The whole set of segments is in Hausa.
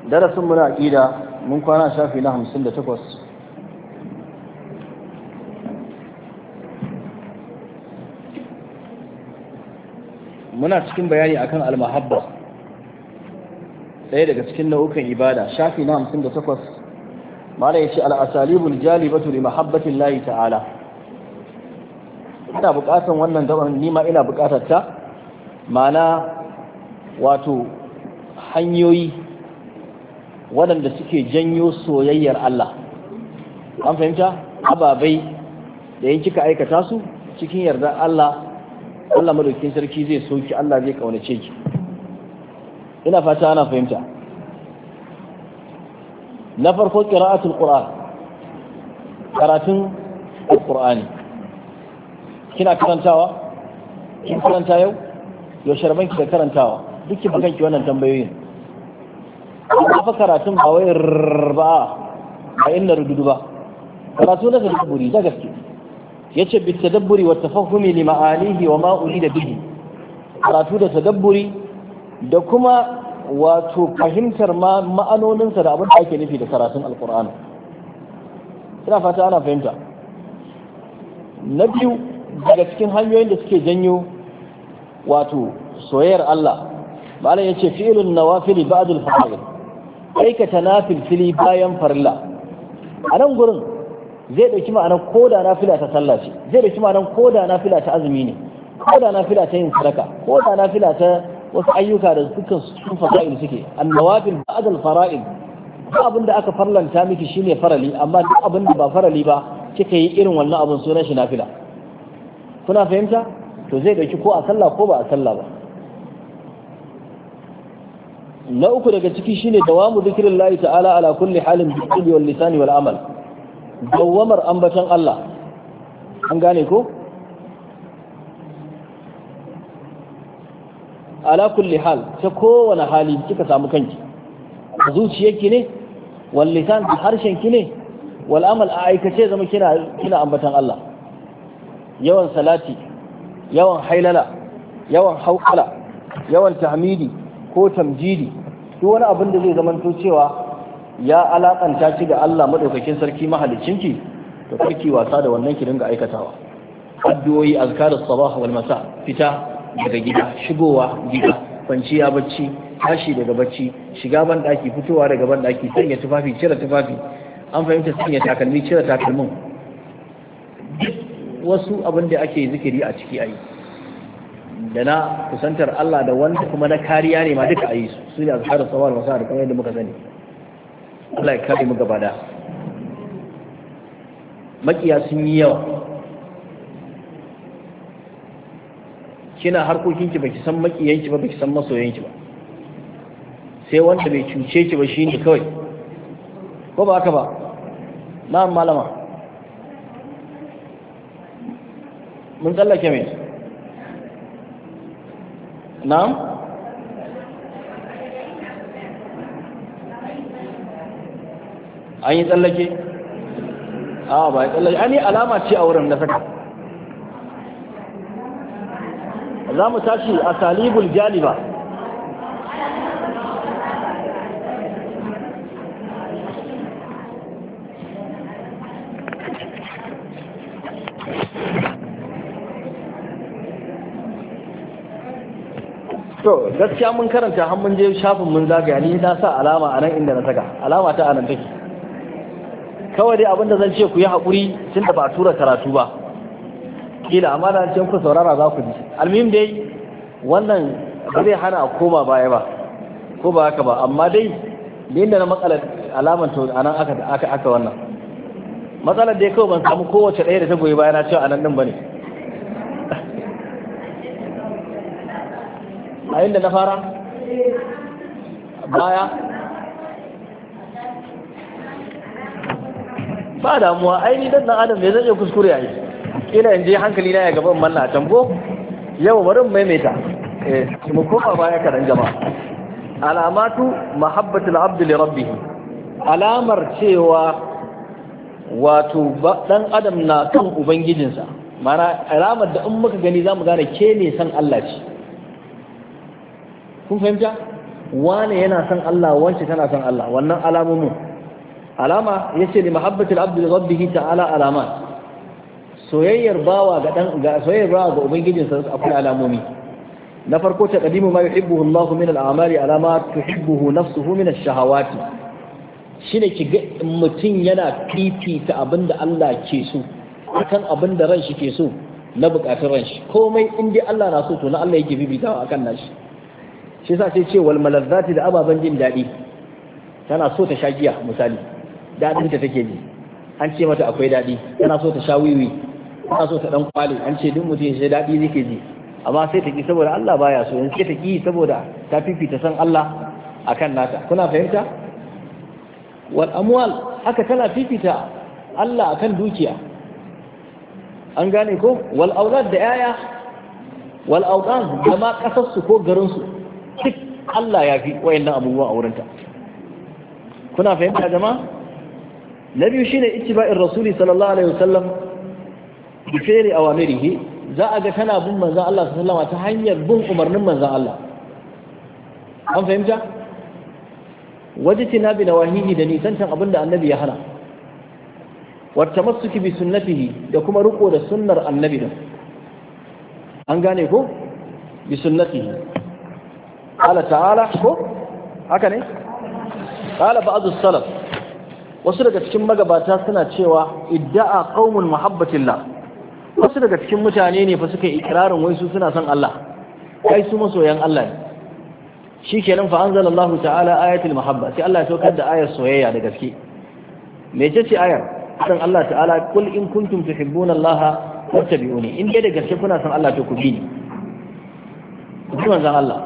darasin muna aqida mun kwana shafi na 58. muna cikin bayani akan al-mahabba, ɗaya daga cikin nau'ukan ibada. Shafi na 58 mala yace al-asalibul jalibatu li mahabbati Allah ta'ala. ina buƙatar wannan gaban, ni ma ina buƙatar ta, mana wato hanyoyi waɗanda suke janyo soyayyar Allah. An fahimta? Ababai da yin kika aikata su cikin yardar Allah, Allah madaukakin sarki zai soki, Allah zai kaunace ki. Ina fata ana fahimta. Na farko qira'atul Qur'an, karatun Al-Qur'ani. Kina karantawa? Kin karanta yau? Yaushe rabanki da karantawa? Duk ki bakanki wannan tambayoyin. Ba fa karatun ba wai ba inna rududu ba. Karatu na tadabburi da gaske. Yace bi tadabburi wa tafahumi li ma'anihi wa ma urida bihi. Karatu da tadabburi da kuma wato fahimtar ma'anoninsa da abin da ake nufi da karatun Alqur'ani. Ina fata ana fahimta. Na biyu daga cikin hanyoyin da suke janyo wato soyayyar Allah, malam yace fi'lun nawafil ba'd al-fara'id, aikata nafil fili bayan farilla. A nan gurin zai dauki ma'anar koda nafila ta sallah ce, zai dauki ma'anar koda nafila ta azumi ne, koda nafila ta yin sadaka, koda nafila ta wasu ayyuka da dukkan su fara'id suke. An-nawafil ba'd al-fara'id, duk abin da aka farlanta miki shine farali, amma duk abin da ba farali ba kika yi irin wannan abin sunan shi nafila. Kuna fahimta? To zai dauki ko a sallah ko ba a sallah ba. Na uku daga ciki shine dawamu zikrillahi ta'ala ala kulli halin bil qalbi wal lisani wal amal. Dawamar ambatan Allah. An gane ko? Ala kulli hal, ta kowane hali kika samu kanki. Zuciyarki ne, wal lisan da harshenki ne, wal amal a aikace zama kina ambatan Allah. Yawan salati, yawan hailala, yawan hauqala, yawan tahmidi ko tamjidi, duk wani abin da zai zamanto cewa ya alakanta shi da Allah madaukakin sarki mahaliccinki, to karki wasa da wannan ki dinga aikatawa. Addu'o'i, azkarus sabah wal masa, fita daga gida, shigowa gida, kwanciya bacci, tashi daga bacci, shiga ban daki, fitowa daga ban daki, sanya tufafi, cire tufafi, an fahimta sanya takalmi, cire takalmin. Wasu abin da ake zikiri a ciki ayi, da na kusantar Allah da wanda kuma na kariya ne ma duka ayi su ne azkarus sabah wal masa da kamar yadda muka sani. Allah ya kare mu gaba da makiya sun yi yawa. Kina harkokinki baki san makiyanki ba, baki san masoyanki ba, sai wanda bai cuce ki ba shine kawai, ko ba haka ba? Na'am malama, mun tsallake mai? Na'am, an yi tsallake? A ba ya tsallake, an yi alama ce a wurin na saka. Za mu tashi a salibul jaliba. To gaskiya mun karanta har mun je shafin mun zagaya, ni na sa alama a nan inda na saka, alama ta anan take. Kawai dai abinda zan ce ku yi haƙuri tun da ba a tura karatu ba, kila amma da ce ku saurara za ku ji. Almuhim dai wannan ba zai hana a koma baya ba, ko ba haka ba, amma dai da inda na matsalar alaman to anan aka wannan matsalar dai kawai ban samu kowace ɗaya da ta goyi bayana cewa anan din bane. A inda na fara baya ba damuwa, aini dan adam bai zai kuskure yayi, kila in je hankali na ya gaban manna a tambo. Yau bari mu maimaita, mu koma baya kadan jama'a. Alamatu mahabbatul abd li rabbih, alamar cewa wato dan adam na kan ubangijinsa, mana alamar da in muka gani zamu gane ke ne san Allah ce. Kun fahimta? wane yana son Allah wance tana son Allah wannan alamomin alama yace li mahabbatil abdi li rabbihi ta'ala alamat soyayyar bawa ga soyayyar bawa ga ubangijinsa akwai alamomi na farko taqdimu ma yuhibbuhu Allah min al-a'mali ala ma tuhibbuhu nafsuhu min ash-shahawati shine kiga mutun yana fifita abinda Allah ke so akan abinda ran shi ke so na bukatun ran shi komai in dai Allah na so to na Allah yake bibitawa akan nashi shi yasa sai ce wal malazzati da ababan jin dadi tana so ta sha giya misali dadin ta take ji an ce mata akwai dadi tana so ta sha wiwi tana so ta dan kwale an ce duk mutum sai dadi yake ji amma sai ta ki saboda Allah baya so yanzu sai ta ki saboda ta fifita san Allah akan nata kuna fahimta wal amwal haka tana fifita Allah akan dukiya an gane ko wal aulad da yaya wal awdan da ma kasarsu ko garin su duk Allah ya fi wayannan abubuwa a wurinta kuna fahimta jama'a na biyu shine ittiba'ir rasuli sallallahu alaihi wasallam bi fi'li awamirihi za a ga tana bin manzon Allah sallallahu alaihi wasallam ta hanyar bin umarnin manzon Allah an fahimta wajtina bi nawahihi da nisantan abinda annabi ya hana والتمسك بسنته da kuma riko da sunnar annabi din an gane ko bi sunnatihi qala ta'ala ko haka ne qala ba'd as-salaf wasu daga cikin magabata suna cewa idda'a qaumul muhabbatillah wasu daga cikin mutane ne fa suka yi ikrarin wai su suna son Allah kai su masoyan Allah ne shikenan fa anzalallahu ta'ala ayatul muhabba sai Allah ya saukar da ayar soyayya da gaske mece ce ayar dan Allah ta'ala kul in kuntum tuhibbuna Allah fattabi'uni in dai da gaske kuna son Allah to ku bi ni kuma zan Allah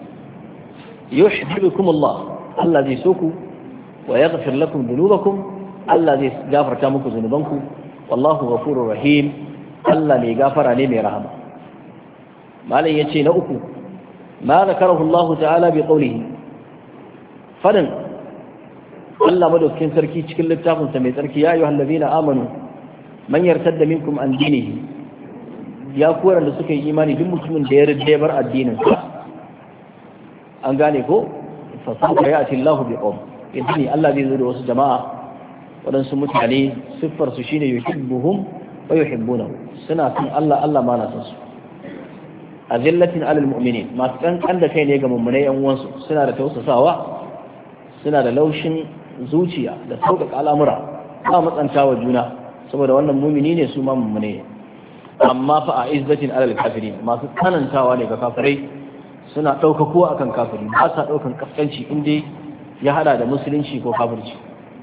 yuhibbukum Allah Allah zai so ku wa yaghfir lakum dhunubakum Allah zai gafarta muku zunubanku wallahu ghafurur rahim Allah ne gafara ne mai rahama malai yace na uku ma zakarahu Allah ta'ala bi qawlihi fadan Allah madaukakin sarki cikin littafinsa mai tsarki ya ayyuhal ladina amanu man yartadda minkum an dinihi ya koran da suka yi imani duk mutumin da ya ridda bar addinin sa an gane ko fa sawfa ya'ti Allahu bi qawm idni Allah zai zo da wasu jama'a wadansu mutane siffar su shine yuhibbuhum wa yuhibbunahu suna son Allah Allah ma na son su azillatin alal mu'minin masu kankan da kai ne ga mummunai yan uwansu suna da tausasawa suna da laushin zuciya da sauƙaƙa al'amura ba matsanta wa juna saboda wannan mumini ne su ma mummune ne amma fa a izzatin alal kafirin masu tsanantawa ne ga kafirai suna ɗaukakuwa akan kafiri ba sa ɗaukan kaskanci inda ya hada da musulunci ko kafirci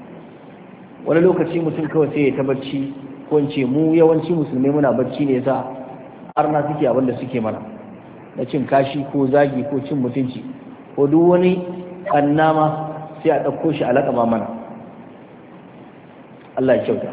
wani lokaci mutum kawai sai ya ta bacci ko in ce mu yawanci musulmai muna bacci ne yasa arna suke abin da suke mana na cin kashi ko zagi ko cin mutunci ko duk wani annama sai a ɗauko shi a laƙama mana Allah ya kyauta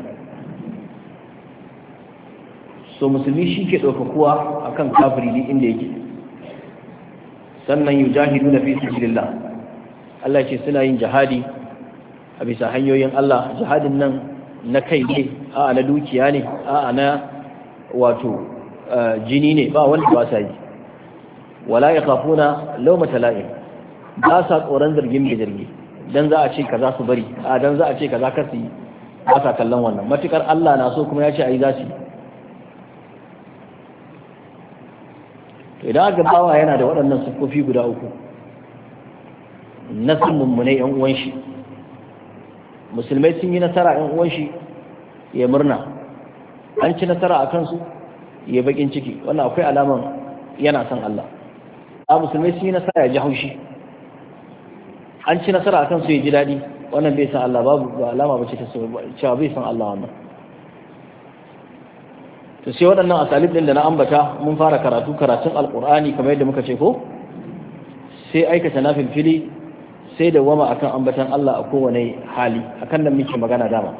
so musulmi shi ke ɗaukakuwa a kan kafiri ne inda yake sannan yi jahidu na fi sabilillah Allah ce suna yin jihadi a bisa hanyoyin Allah jihadin nan na kai ne a na dukiya ne a na wato jini ne ba wanda ba sa yi wala ya kafuna laumata la'im ba sa tsoron zargin mai zargi dan za a ce kaza su bari a dan za a ce kaza kar su yi ba sa kallon wannan matukar Allah na so kuma ya ce ayi za su to idan aka bawa yana da waɗannan siffofi guda uku na sun mummune yan uwan shi musulmai sun yi nasara yan uwan shi ya murna an ci nasara a kansu ya bakin ciki wannan akwai alaman yana son Allah a musulmai sun yi nasara ya ji haushi an ci nasara a kansu ya ji daɗi wannan bai san Allah babu ba alama ba ce ta cewa bai san Allah wannan to sai waɗannan asalib ɗin da na ambata mun fara karatun alƙur'ani kamar yadda muka ce ko sai aikata na filfili sai da wama akan ambatan Allah a kowane hali akan nan muke magana dama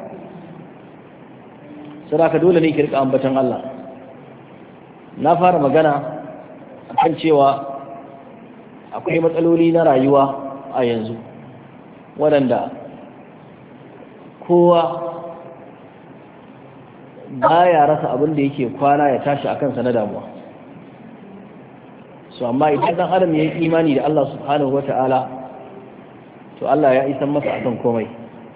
sadaka dole ne ki rika ambatan Allah na fara magana akan cewa akwai matsaloli na rayuwa a yanzu waɗanda kowa baya rasa abin da yake kwana ya tashi a kansa na damuwa so amma idan dan adam ya yi imani da Allah subhanahu wata'ala to Allah ya isan masa akan komai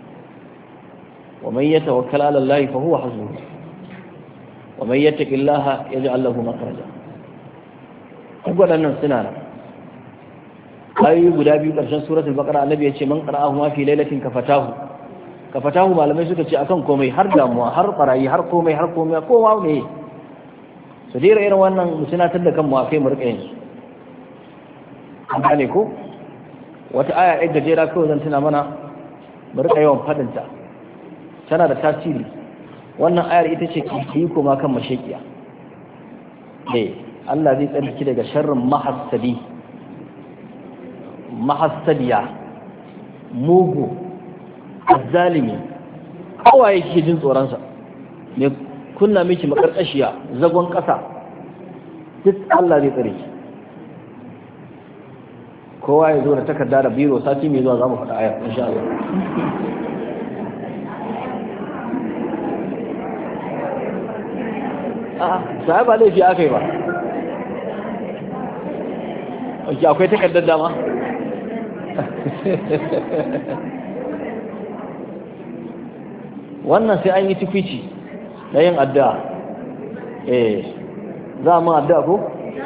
wa man yatawakkal ala Allah fa huwa hasbuh wa man yattaqillaha yaj'al lahu makhraja waɗannan suna nan ayoyi guda biyu ƙarshen suratul baqara annabi ya ce man qara'ahu ma fi lailatin kafatahu malamai suka ce akan komai har damuwa har barayi har komai kowa ne su dira irin wannan musinatar da kanmu akai mu rika yin su an gane ko wata aya ɗaya gajera kawai zan tuna mana mu rika yawan faɗinta tana da tasiri wannan ayar ita ce ki koma kan mashaƙiya Allah zai tsarki daga sharrin mahassadiya mugu azzalimi kowa yake jin tsoronsa ne kunna miki makarkashiya zagon ƙasa duk Allah zai tsare ki kowa ya zo da takarda da biro sati mai zuwa za mu faɗa ayar insha Allah sai ba laifi aka yi ba akwai takardar dama wannan sai an yi tukwici na yin addu'a za mu addu'a ko?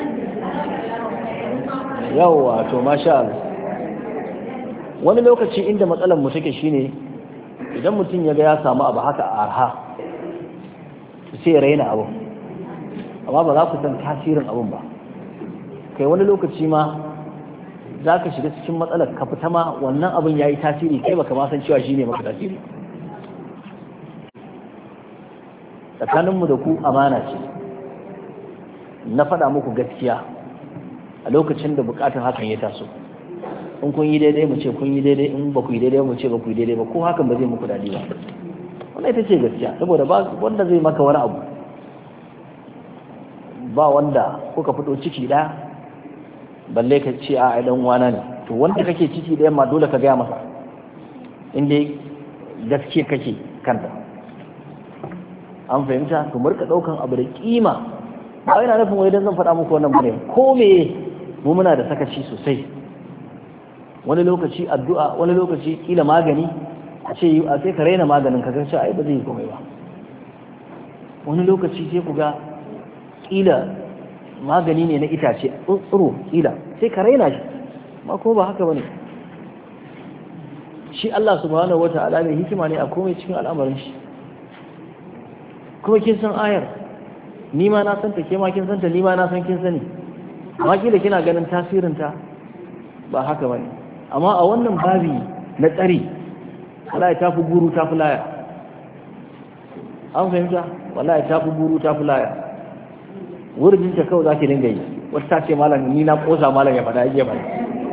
yawwa to masha Allah wani lokaci inda matsalar mu take shine idan mutum ya ga ya samu abu haka a arha sai ya raina abu amma ba za ku san tasirin abun ba kai wani lokaci ma za ka shiga cikin matsalar ka fita ma wannan abin ya yi tasiri kai baka ma san cewa shi ne maka tasiri tsakaninmu da ku amana ce na faɗa muku gaskiya a lokacin da buƙatar hakan ya taso in kun yi daidai mu ce kun yi daidai in ba ku yi daidai mu ce ba ku yi daidai ba ko hakan ba zai muku daɗi ba wannan ita ce gaskiya saboda ba wanda zai maka wani abu ba wanda kuka fito ciki ɗaya balle ka ce a dan wana ne to wanda kake ciki da yamma dole ka gaya masa inda gaske kake kanta an fahimta to murka daukan abu da kima ba ina nufin wai dan zan faɗa muku wannan bane ko me mu muna da sakaci sosai wani lokaci addu'a wani lokaci kila magani a ce a sai ka raina maganin ka ga ai ba zai yi komai ba wani lokaci sai ku ga kila magani ne na itace tsiro kila sai ka raina shi ma ko ba haka bane shi Allah subhanahu wataala mai hikima ne a komai cikin al'amarin shi kuma kin san ayar ni ma na san ta ke ma kin san ta ni ma na san kin sani amma kila kina ganin tasirin ta ba haka bane amma a wannan babi na tsari wallahi ta fi guru ta fi laya an fahimta wallahi ta fi guru ta fi laya wurin ta kawai za ki dinga yi wata ta ce malam ni na kosa malam ya faɗa ya faɗa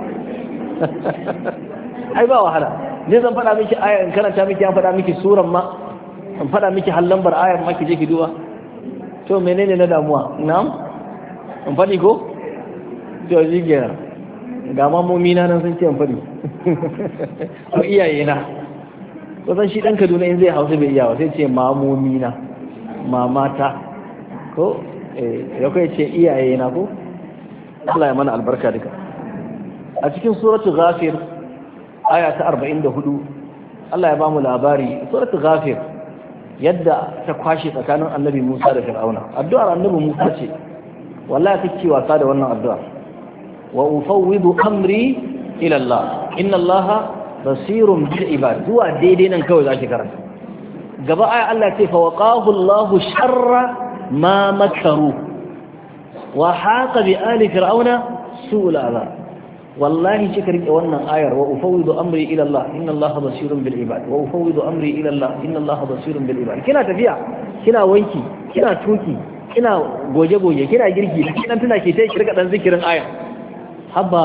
ai ba wahala ne zan faɗa miki aya in karanta miki an faɗa miki suran ma in faɗa miki har lambar ayar ma ki je ki duba to menene na damuwa na'am in faɗi ko to ji kenan ga mamomi na nan sun ce in faɗi to iyaye na kusan shi ɗan Kaduna in zai Hausa bai iya ba sai ce mamomi na mamata ko ya kai ce iyaye na ko Allah ya mana albarka duka a cikin suratul ghafir aya ta 44 Allah ya ba mu labari suratul ghafir yadda ta kwashe tsakanin annabi Musa da Fir'auna addu'ar annabi Musa ce wallahi take wasa da wannan addu'a wa ufawwidu amri ila Allah inna Allah basirun bil ibad zuwa daidai nan kawai zaki karanta gaba aya Allah ce fa waqahu Allahu sharra ma makaru wa haqa bi ali fir'auna su'ul azab wallahi kika rike wannan ayar wa ufawwidu amri ila Allah inna Allah basirun bil ibad wa ufawwidu amri ila Allah inna Allah basirun bil ibad kina tafiya kina wanki kina tuki kina goje goje kina girki kidan tana ke sai kirka dan zikirin ayar haba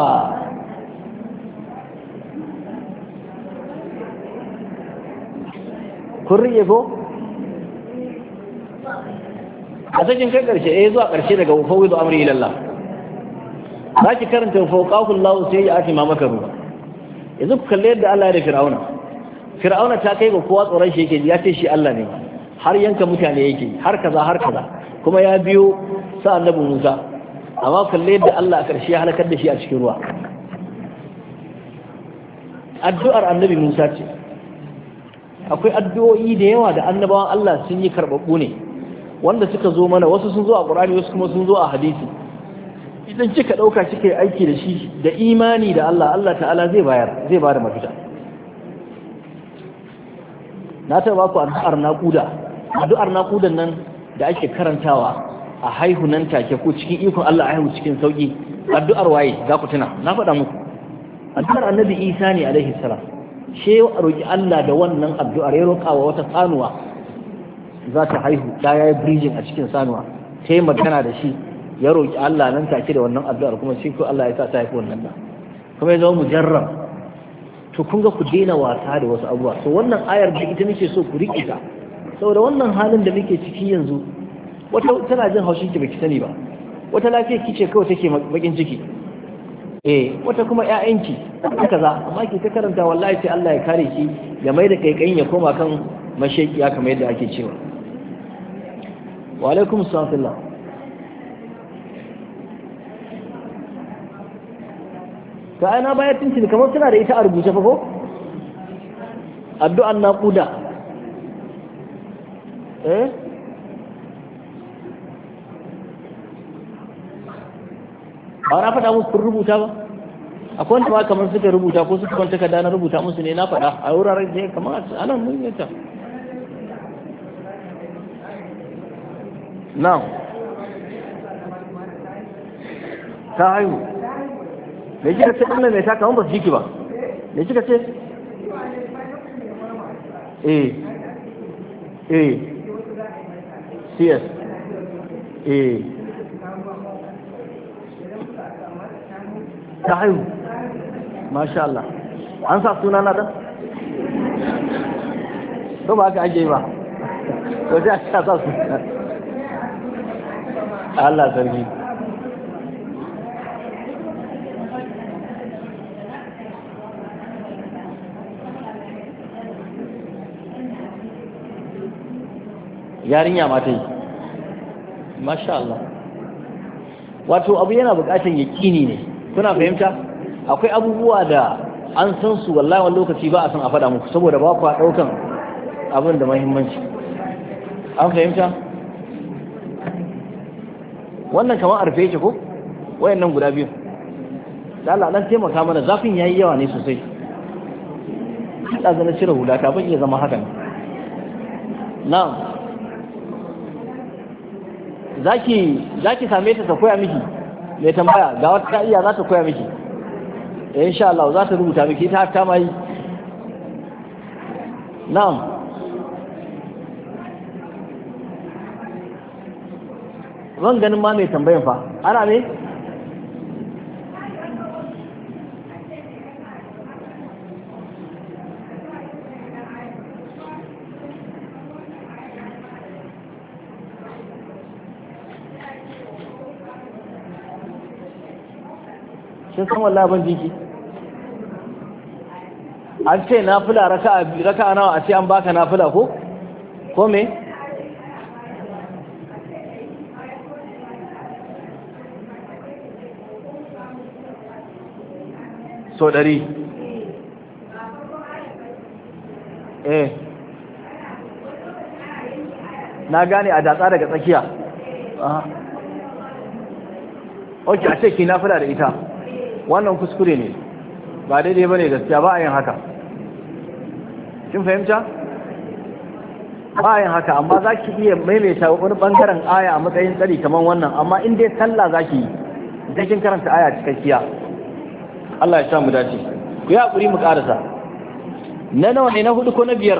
kun rike ko a cikin kai karshe zuwa karshe daga fawwidu amri ila Allah zaki karanta fawqahu Allah sai ya ati mamaka ruwa yanzu ku kalle yadda Allah ya da Fir'auna ta kai ga kowa tsoron shi yake ya ce shi Allah ne har yanka mutane yake har kaza kuma ya biyo sa annabi Musa amma kalle yadda Allah a karshe ya halakar da shi a cikin ruwa addu'ar annabi Musa ce. Akwai addu'o'i da yawa da annabawan Allah sun yi karɓaɓɓu ne wanda suka zo mana, wasu sun zo a Qur'ani wasu kuma sun zo a hadisi. Idan kika ɗauka kika yi aiki da shi da imani da Allah, Allah ta'ala zai ba da mafita. Na taɓa ku addu'ar naƙudan nan da ake karantawa a haihu nan take ko cikin ikon Allah a haihu cikin sauƙi. Addu'ar waye za ku tuna? Na faɗa muku. Addu'ar annabi Isa ne alaihi salam. She ya roƙi Allah da wannan addu'ar, ya roƙa wa wata sanuwa za ta haihu, ta yayi bridging a cikin sanuwa, ta yi magana da shi, ya roƙi Allah nan take da wannan addu'ar, kuma shi ko Allah ya sa ta haifi wannan da kuma ya zama mujarrab. To kun ga ku daina wasa da wasu abubuwa. So wannan ayar da ita nake so ku riƙe ta, saboda wannan halin da muke ciki yanzu, wata tana jin haushin ki baki sani ba, wata lafiya kice kawai take bakin ciki, wata kuma ƴaƴanki kaza, amma ki ta karanta wallahi sai Allah ya kare ki, ya mai da kaikayin ya koma kan mashaƙiya kamar yadda ake cewa. Wa alaikum assalam. Ka ana bayar tuntuni kamar suna da ita a rubuce fa ko? Addu'an naƙuda. Ba na faɗa musu kun rubuta ba? Akwai wanda ba kamar suka rubuta ko suka kwanta ka na rubuta musu ne, na faɗa a wuraren da ya kamar a nan mun yata. Now, ta haihu. Me kika ce ɗin mai ta kamar ba su jiki ba? Me kika ce? CS. Ta haihu. Masha Allah. An sa suna na dan? Ko ba aka ajiye ba? Ko sai aka sa suna. Allah sarki. Yarinya ma ta yi. Masha Allah. Wato abu yana bukatan yaƙini ne. Kuna fahimta? Akwai abubuwa da an san su wallahi wani lokaci ba a san a faɗa muku saboda ba ku ɗaukan abin da muhimmanci. An fahimta? Wannan kamar arfe yake ko? Wayannan guda biyu. Da Allah dan taimaka mana, zafin yayi yawa ne sosai. Da zan cire hula ta ban iya zama haka ne. Na'am. Zaki same ta koya miki. Mai tambaya ga wata iya za ta koya miki. Insha Allah za ta rubuta miki ta mai. Na'am. Zan ganin ma mai tambayan fa. Ana ne? Kin san wallahi ban jiki. An ce nafila raka'a nawa, a ce an baka nafila ko? Ko me? So 100. Na gane a datsa daga tsakiya. Ok, a ce ki nafila da ita. Wannan kuskure ne, ba daidai ba ne gaskiya, ba a yin haka. Kin fahimta? Ba a yin haka, amma za ki iya maimaita wani bangaren aya a matsayin tsari kamar wannan, amma in dai sallah za ki yi, da kin karanta aya cikakkiya. Allah ya sha mu dace. Ku yi haƙuri mu ƙarasa. Na nawa ne, na hudu ko na biyar?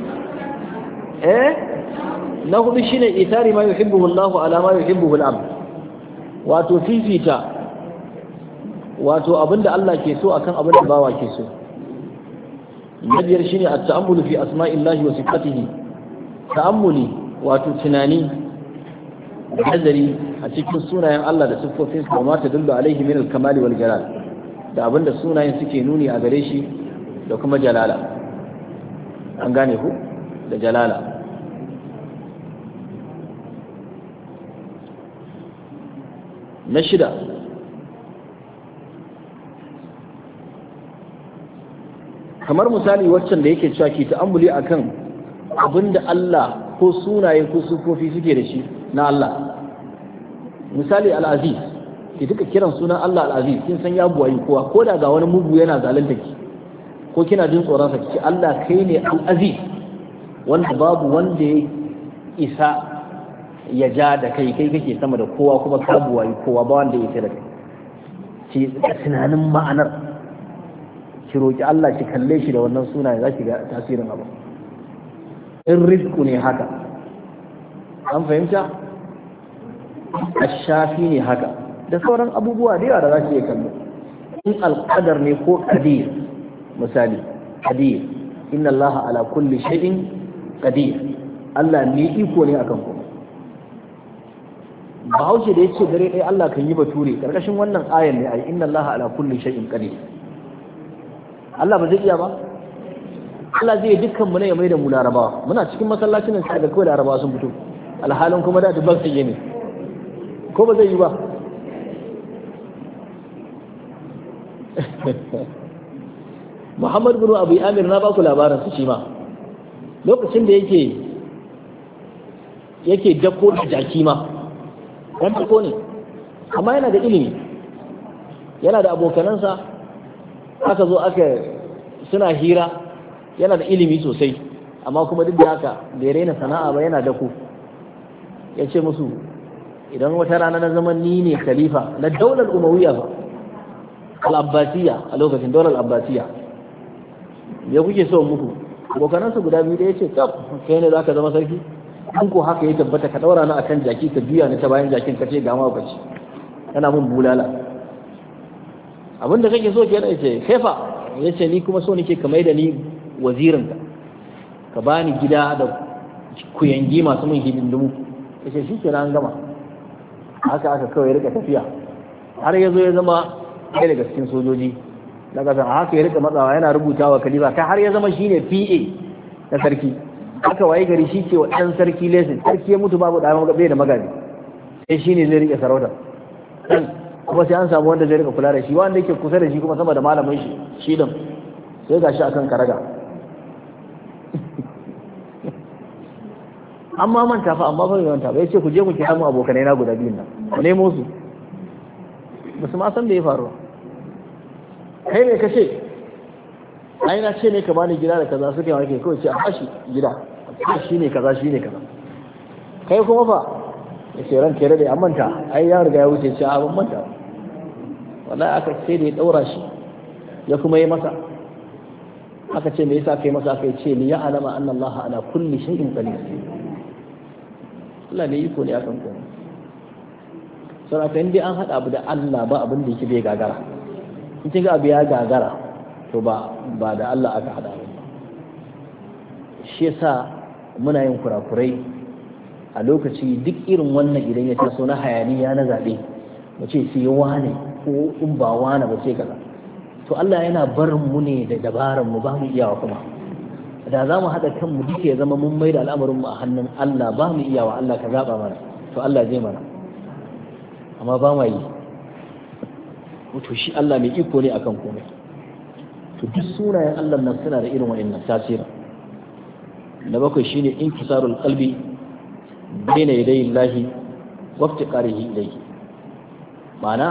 Na hudu shine itari ma yuhibbuhu Allahu ala ma yuhibbuhu al-abd. Wato fifita wato abinda Allah ke so akan abinda bawa ke so. Na biyar shine at-ta'ammulu fi asma'illahi wa sifatihi. Ta'ammuli wato tunani da nazari a cikin sunayen Allah da siffofin sa, ma tadullu alaihi min al-kamali wal jalal, da abinda sunayen suke nuni a gare shi da kuma jalala. An gane ku? Da jalala. Na shida kamar misali waccan da yake cewa ki ta'ammuli akan abinda Allah ko sunaye ko sufofi suke da shi na Allah. Misali al-aziz, ki duka kiran sunan Allah al-aziz, kin san ya buwayi kowa, ko da ga wani mugu yana zalunta ki ko kina jin tsoron sa, ki Allah kai ne al-aziz wanda babu wanda ya isa ya ja da kai kake sama da kowa kuma ka buwayi kowa ba wanda ya isa da kai. Ki tunanin ma'anar, ki roki Allah ki kalle shi da wannan sunaye za ki ga tasirin abu. In rizku ne haka, an fahimta? Ashafi ne haka, da sauran abubuwa da yawa da za ki iya kallo. In alƙadar ne ko qadir, misali qadir, inna Allah ala kulli shay'in qadir, Allah ne iko ne akan ku. Bahaushe da yace dare ɗaya Allah kan yi bature, karkashin wannan ayan ne ai inna Allah ala kulli shay'in qadir. Allah ba zai iya ba? Allah zai dukkan mu ne ya maida mu larabawa. Muna cikin masallacin nan sai ga kawai larabawa sun fito. Alhalin kuma da dubban sai ne. Ko ba zai yi ba? Muhammad bin Abu Amir na ba ku labarin su shi ma. Lokacin da yake dako da jaki ma. Dan dako ne. Amma yana da ilimi. Yana da abokanansa, aka zo suna hira, yana da ilimi sosai, amma kuma duk da haka bai raina sana'a ba, yana dako. Ya ce musu, idan wata rana na zaman ni ne khalifa na daular umawiyya ba, al-abbasiyya, a lokacin daular abbasiyya, ya kuke so muku? Abokanansa guda biyu da ya ce, tab, kai ne za ka zama sarki? An ko haka ya tabbata, ka daura ni akan jaki, ka juya ni ta bayan jakin, ka ce ga mawakaci, yana mun bulala. Abinda kake so kenan, ya ce kaifa, ya ce ni kuma so nake ka mai da ni wazirinka, ka bani gida da kuyangi masu mun hidindimu. Ya ce shi kenan an gama. Haka aka kawai rika tafiya har ya zo ya zama ɗaya daga cikin sojoji na ƙasar. Haka ya rika matsawa yana rubuta wa khalifa, kai har ya zama shine PA na sarki. Aka waye gari shi ke wa ɗan sarki lesin, sarki ya mutu babu ɗaya bai da magaji, sai shine zai rike sarauta. Kuma sai an samu wanda zai rika kula da shi, wanda yake kusa da shi kuma sama da malamin shi din, sai ga shi akan karaga. Amma manta fa, amma bai manta ba, yace ku je ku kira mu abokanai na guda biyun nan, ku nemo su. Basu ma san da ya faru. Kai ne kace, ai na ce ne ka bani gida da kaza, suka yi wake kawai ce a bashi gida, shi ne kaza shi ne kaza. Kai kuma fa, ya ce ran kere da an manta, ai ya riga ya wuce, ce a ban manta. Wallahi aka sai da ya daura shi, ya kuma yi masa. Aka ce me yasa kai masa? Aka ce ni ya alama anna Allah ala kulli shay'in qadir. Allah ne iko ne akan komai. Saboda in dai an hada abu da Allah ba abin da yake bai gagara. In kin ga abu ya gagara to ba da Allah aka hada ba. Shi yasa muna yin kurakurai a lokaci duk irin wannan idan ya taso na hayaniya na zabe, mu ce sai wane ko in ba wane ba sai kaza. To Allah yana barin mu ne da dabaran mu, ba mu iyawa kuma. Da za mu haɗa kanmu duka ya zama mun mai da al'amarinmu a hannun Allah, ba mu iyawa, Allah ka zaɓa mana, to Allah zai mana, amma ba ma yi. To shi Allah mai iko ne akan komai. To duk sunayen Allah nan suna da irin wa'annan tasira. Na bakwai shine inkisarul qalbi baina yadayi Allah wa iftiqarihi ilayhi. Ma'ana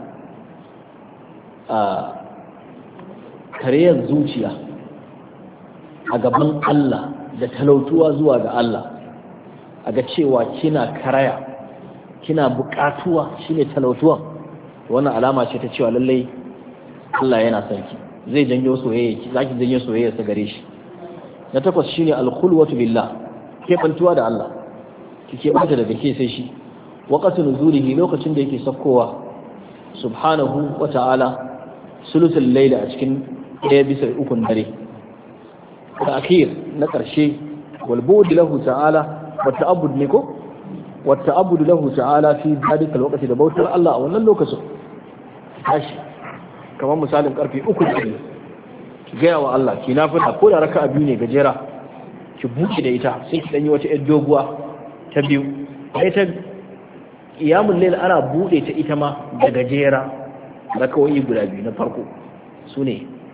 a kariyar zuciya a gaban Allah da talautuwa zuwa ga Allah, a ga cewa kina karaya, kina buƙatuwa, shine talautuwa. Wannan alama ce ta cewa lallai Allah yana son ki, zai janyo soyayya ki, zaki janyo soyayya sa gare shi. Na takwas shine al-khulwatu billah, kebantuwa da Allah, ki kebanta daga ke sai shi. Waqtu nuzulihi, lokacin da yake sakkowa subhanahu wa ta'ala sulusul layli, a cikin 1/3 dare. Ta'khir na ƙarshe, wal bu'd lahu ta'ala wa ta'abbud ne ko wa ta'abbud lahu ta'ala fi dalika lokaci, da bautar Allah a wannan lokacin. Tashi kamar misalin karfe 3 da ki gaya wa Allah, ki nafila ko da raka'a biyu ne gajera, ki buki da ita, sai ki danyi wata yar doguwa ta biyu. Ita qiyamul layl ana bude ta ita ma da gajera, raka'o'i guda biyu na farko sune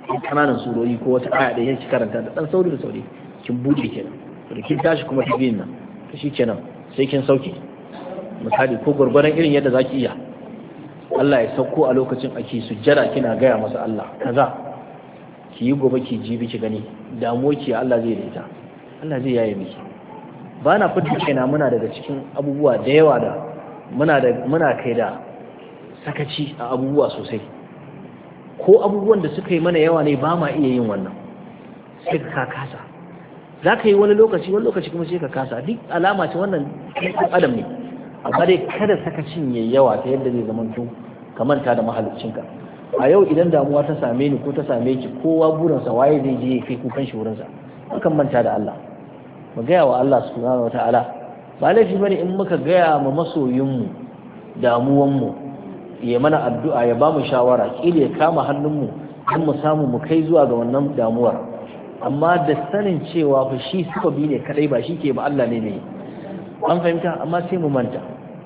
kananan surori ko wata aya da yake karanta da dan sauri da sauri kin buɗe kenan da kin tashi kuma ta biyin nan to shi kenan sai kin sauke misali ko gurgurdan irin yadda zaki iya Allah ya sauko a lokacin ake sujjada kina gaya masa Allah kaza ki yi gobe ki jibi ki gani damuwa ki Allah zai daita Allah zai yaye miki ba na fitar kaina muna daga cikin abubuwa da yawa da muna kai da sakaci a abubuwa sosai ko abubuwan da suka yi mana yawa ne ba ma iya yin wannan sai ka kasa za ka yi wani lokaci kuma sai ka kasa duk alama ce wannan ɗan adam ne amma dai kada sakacin yayi yawa ta yadda zai zamanto ka manta da mahaliccinka a yau idan damuwa ta same ni ko ta same ki kowa burinsa waye zai je ya kai kukan shi wurinsa akan manta da Allah mu gaya wa Allah subhanahu wataala ba laifi bane in muka gaya ma masoyinmu damuwanmu ya mana addu'a ya bamu shawara kila ya kama hannunmu don mu samu mu kai zuwa ga wannan damuwar amma da sanin cewa fa shi sababi ne kadai ba shi ke ba Allah ne ne an fahimta amma sai mu manta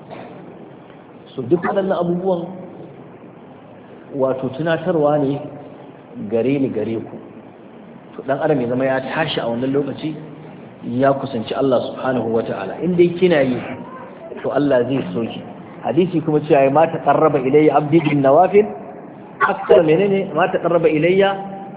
so duk waɗannan abubuwan wato tunatarwa ne gare ni gare ku to dan adam ya zama ya tashi a wannan lokaci ya kusanci Allah subhanahu wata'ala in dai kina yi to Allah zai so ki hadisi kuma cewa ma taqarraba ilayya abdi bin nawafil akthar menene ma taqarraba ilayya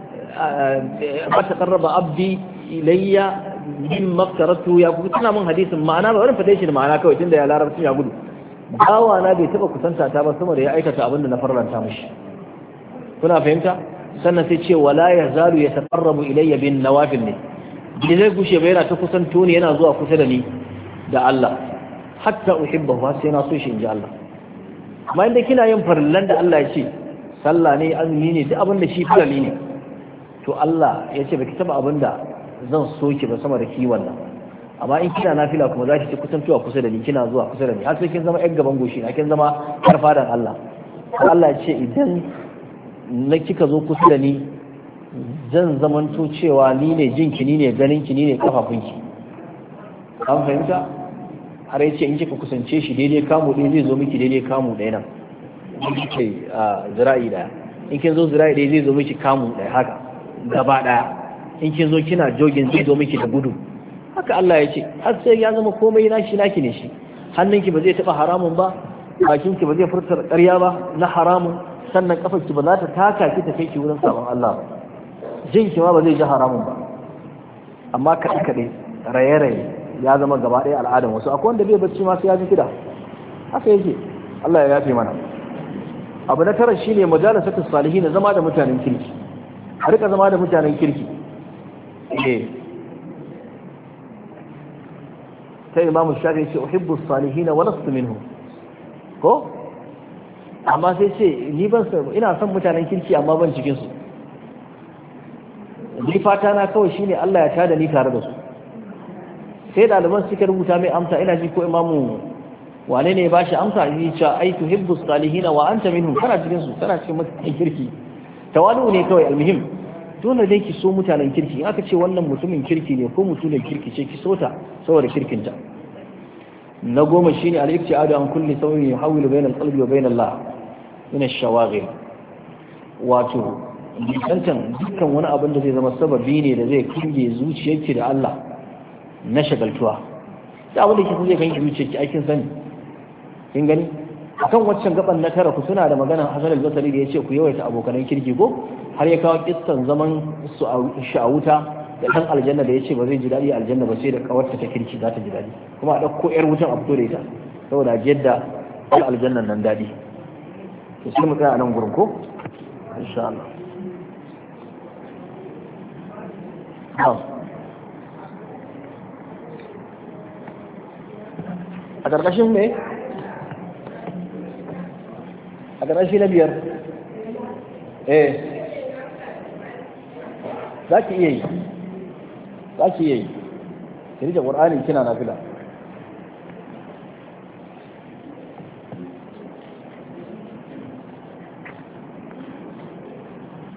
ma taqarraba abdi ilayya bin maftaratu ya ku tana mun hadisin ma'ana ba wannan fade shi da ma'ana kawai tunda ya larabci ya gudu bawa na bai taba kusanta ta ba saboda ya aikata abin da na farlanta mishi kuna fahimta sannan sai ce wala yazalu yataqarrabu ilayya bin nawafil ne bai zai gushe ba yana ta kusanto ne yana zuwa kusa da ni da Allah hatta uhibbahu sai na so shi inji Allah amma inda kina yin farillan da Allah ya ce sallah ne azumi ne duk abin da shi farali ne to Allah ya ce baki taba abin da zan so ki ba sama da kiwon nan amma in kina nafila kuma za ki ci kusantowa kusa da ni kina zuwa kusa da ni har sai kin zama yar gaban goshi na kin zama yar fadan Allah Allah ya ce idan na kika zo kusa da ni zan zamanto cewa ni ne jinki ni ne ganinki ni ne kafafunki an fahimta har yace in kika kusance shi daidai kamu ɗaya zai zo miki daidai kamu ɗaya nan kike zira'i ɗaya in kin zo zira'i ɗaya zai zo miki kamu ɗaya haka gaba ɗaya in kin zo kina jogin zai zo miki da gudu haka Allah ya ce har sai ya zama komai nashi naki ne shi hannunki ba zai taɓa haramun ba bakinki ba zai furta ƙarya ba na haramun sannan kafarki ba za ta taka ki ta kai ki wurin sabon Allah ba jinki ma ba zai ji haramun ba amma kaɗe-kaɗe raye-raye ya zama gaba ɗaya al'adan wasu akwai wanda bai bacci ma sai ya ji kiɗa haka yake Allah ya yafe mana abu na tara shine majalasatu salihin zama da mutanen kirki a rika zama da mutanen kirki sai imamu shafi ya ce uhibbu salihin wa lastu minhum ko amma sai ce ni ban ina son mutanen kirki amma ban cikin su ni fata na kawai shine Allah ya tada ni tare da su sai ɗaliban suka rubuta mai amsa ina ji ko imamu wane ne ba shi amsa yi cewa ai tuhibbu salihina wa anta minhum kana cikin su kana cikin mutanen kirki tawalu ne kawai almuhim dole dai ki so mutanen kirki in aka ce wannan mutumin kirki ne ko mutumin kirki ce ki sota saboda kirkinta na goma shine al-ibtiadu an kulli sawin yuhawilu bayna al-qalbi wa bayna Allah min ash-shawaghil wato nisantan dukkan wani abin da zai zama sababi ne da zai kinge zuciyarki da Allah na shagaltuwa da abin da ke zai kanki zuciyarki aikin sani kin gani akan waccan gaban na tara ku suna da maganar Hasan al-Basri da yace ku yawaita abokanan kirki ko har ya kawo kissan zaman su a wuta da dan aljanna da yace ba zai ji dadi aljanna ba sai da kawarta ta kirki za ta ji dadi kuma a dauko yar wutan a fito da ita saboda yadda aljannan nan dadi to sai mu tsaya a nan gurin ko insha Allah a ƙarƙashin me a ƙarƙashi na biyar za ki iya yi ki rike ƙur'ani kina nafila